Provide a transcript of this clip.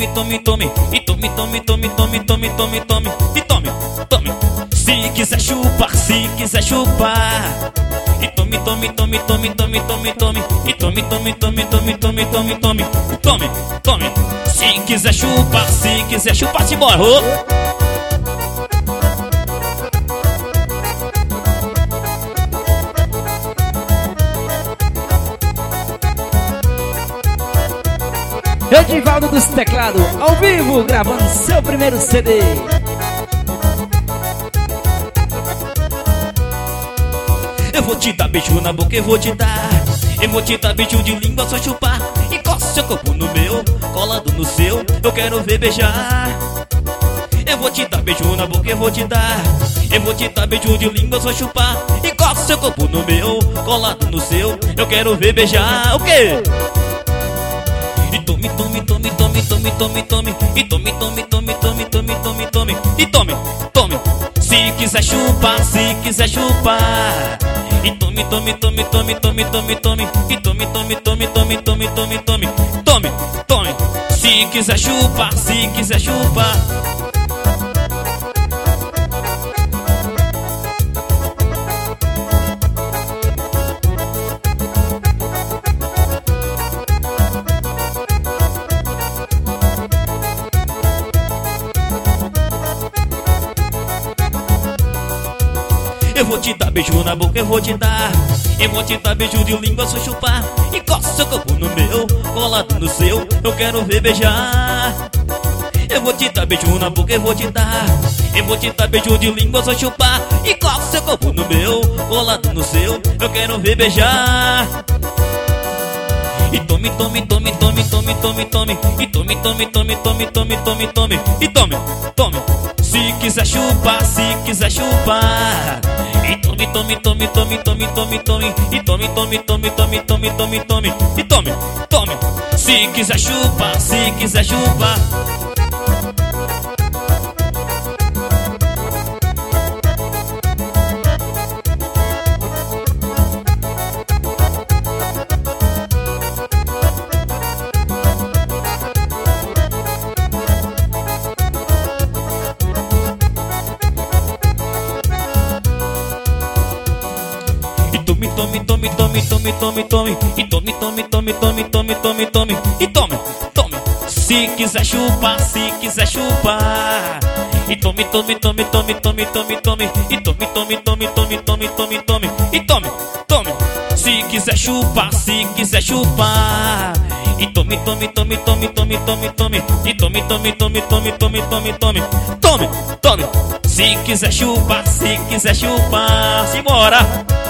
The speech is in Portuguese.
tome, tome. E tome, tome, tome, tome, tome, tome, tome. E tome, tome. Se quiser chupar, se quiser chupar. E tome, tome, tome, tome, tome, tome, tome. E tome, tome, tome, tome, tome, tome, tome. E tome, tome. Se quiser chupar, simbora. Edivaldo dos Teclados, ao vivo, gravando seu primeiro CD. Eu vou te dar beijo na boca, eu vou te dar. Eu vou te dar beijo de língua, só chupar. Encosta seu corpo no meu, colado no seu, eu quero ver beijar. Eu vou te dar beijo na boca, eu vou te dar. Eu vou te dar beijo de língua, só chupar. Encosta seu corpo no meu, colado no seu, eu quero ver beijar. O quê? E tome, tome, tome, tome, tome, tome, tome. E tome, tome, tome, tome, tome, tome, tome. E tome, tome. Se quiser chupar, se quiser chupar. E tome, tome, tome, tome, tome, tome, tome. E tome, tome, tome, tome, tome, tome, tome. Tome, tome. Se quiser chupar, se quiser chupar. Eu vou te dar beijo na boca, eu vou te dar. Eu vou te dar beijo de língua, só chupar. Encosta seu corpo no meu, colado no seu, eu quero ver beijar. Eu vou te dar beijo na boca, eu vou te dar. Eu vou te dar beijo de língua, só chupar. Encosta seu corpo no meu, colado no seu, eu quero ver beijar. E tome, tome, tome, tome, tome, tome, tome. E tome, tome, tome, tome, tome, tome, tome. E tome, tome. Se quiser chupar, se quiser chupar. E tome, tome, tome, tome, tome, tome, tome. E tome, tome, tome, tome, tome, tome, tome. E tome, tome. Se quiser chupar, se quiser chupar. Tome, tome, tome, tome, tome, tome. E tome, tome, tome, tome, tome, tome, tome. E tome, tome. Se quiser chupar, se quiser chupar. E tome, tome, tome, tome, tome, tome, tome. E tome, tome, tome, tome, tome, tome, tome. E tome, tome. Se quiser chupar, se quiser chupar. E tome, tome, tome, tome, tome, tome, tome. E tome, tome, tome, tome, tome, tome, tome. Tome, tome. Se quiser chupar, simbora.